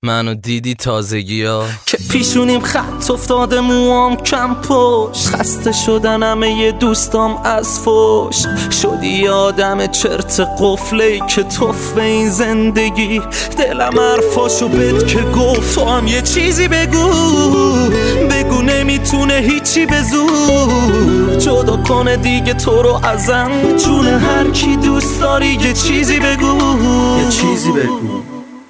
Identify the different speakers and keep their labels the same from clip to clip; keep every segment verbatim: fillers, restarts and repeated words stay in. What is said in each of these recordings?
Speaker 1: منو دیدی تازگی ها
Speaker 2: که پیشونیم خط افتاده، موام کم پشت، خسته شدن همه ی دوستام از فوش. شدی آدم چرت قفله که توف به این زندگی. دلم حرفاشو بد که گفت تو هم یه چیزی بگو، بگو نمیتونه هیچی به زور جدا کنه دیگه تو رو ازم. جون هر کی دوست داری یه چیزی بگو،
Speaker 3: یه چیزی بگو،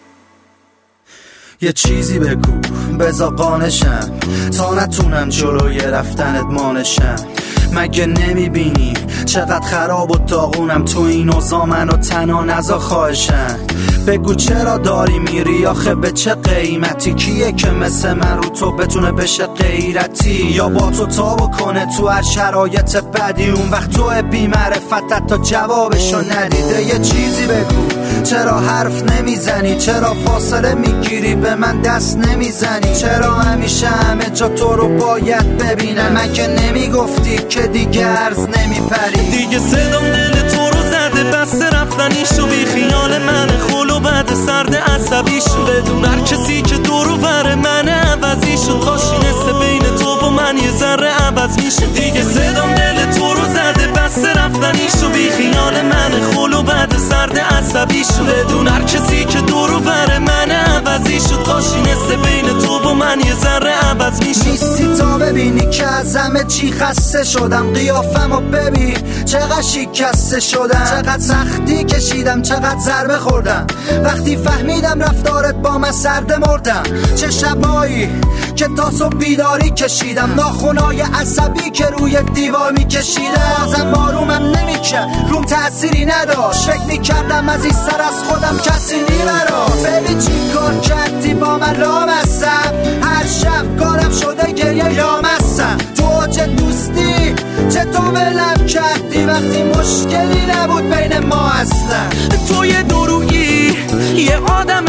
Speaker 3: یه چیزی بگو بزا قانشم تا نتونم جلوی رفتنت مانشم. مگه نمیبینی چقدر خراب و داغونم تو این اوضاع؟ منو تنها نزا خواهشم. بگو چرا داری میری آخه به چه قیمتی؟ کیه که مثل من رو تو بتونه بشه غیرتی یا با تو تابو کنه تو هر شرایط بدی؟ اون وقت تو بی معرفتت تا جوابشو ندیده. یه چیزی بگو چرا حرف نمیزنی؟ چرا فاصله میگیری به من دست نمیزنی؟ چرا همیشه همه جا تو رو باید ببینم؟ مگه نمیگفتی که دیگه عرض نمیپری؟
Speaker 2: دیگه صدام دل تو رو زده، بسته رفتنیشو بی خیال من خلو بعد سرد عصبیشو. بدون هر کسی که دورو بره من عوضیشو، کاشی نسته بین تو و من یه ذره عوض میشه. دیگه صدام دل تو رو زده، بسته رفتنیشو بی خیال من خلو بعد سرد عصبیشو. بدون هر کسی که دورو بره من عوضیشو، کاشی نسته بین تو و من یه ذره عوض میشه.
Speaker 3: نیستی تا ببینی که از همه چی خسته شدم. قیافمو ببین چقدر شکسته شدم، چقدر سختی کشیدم، چقدر ضربه خوردم. وقتی فهمیدم رفتارت با من سرده مردم. چه شبایی که تا صبح بیداری کشیدم، ناخونای عصبی که روی دیوار میکشیدم. ازم بارومم نمیکرد، روم تأثیری نداشت. فکر میکردم از این سر از خودم کسی نیمراست. ببین چی کار کردی با من لامستم، هر شب کارم شده گریه یامستم. تو چه دوستی چطور ولم کردی وقتی مشکلی نبود بین ما اصلا؟
Speaker 2: تو یه درویی، یه آدم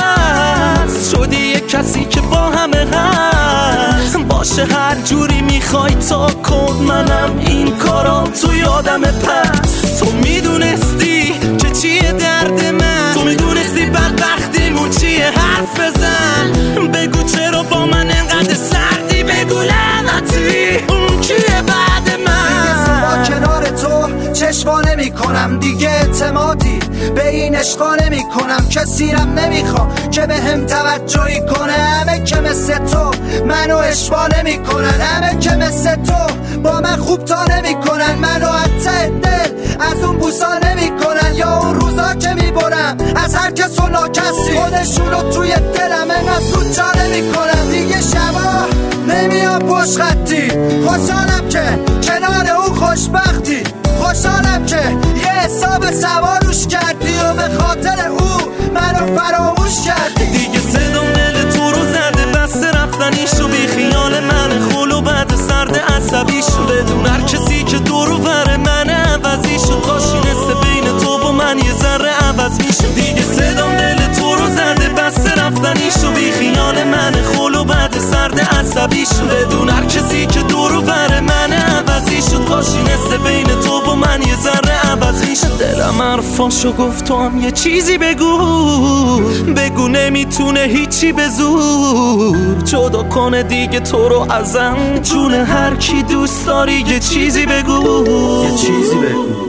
Speaker 2: پس شدی، یه کسی که با همه هست. باشه هر جوری میخوای تا کن، منم این کارا تو یادم پس. تو میدونستی که چیه درد من، تو میدونستی بدبختیمون چیه، حرف بزن. بگو چرا با من انقدر سردی، بگو لعنتی اون کیه بعد من؟
Speaker 3: با کنار تو چشوا نمی کنم دیگه، اعتمادی به این عشقا نمی کنم. کسی رم نمیخوام که به هم توجهی کنه. همه که مثل تو منو اشوا نمی کنن، همه که مثل تو با من خوب تا نمی کنن. منو حتی دل از اون بوسا نمی کنن، یا اون روزا که می برم از هر کس و ناکسی خودشونو توی دلم انقدر زود جا نمی کنن. دیگه شبا نمیام پشت خطی، خوشحالم که کنار اون خوشبختی. خوشحالم که یه حساب سواروش کردی و به خاطر او منو فراموش کردی.
Speaker 2: دیگه صدام دل تو رو زده، بسته رفتنیشو بی خیال من خلو بعد سرد عصبیشو. بدون هر کسی که دورو بره من عوضیشو، کاشی نسته بین تو و من یه ذره عوض میشه. دیگه صدام دل تو رو زده، بسته رفتنیشو بی خیال من خلو بعد سرد عصبیشو. بدون هر کسی که دورو بره من عوضیشو، کاشی نسته بین تو و من یه ذره عوض میشه. دلم حرفاشو گفت تو هم یه چیزی بگو، بگو نمیتونه هیچی به زور جدا کنه دیگه تو رو ازم. جون هر کی دوست داری یه چیزی بگو،
Speaker 3: یه چیزی بگو.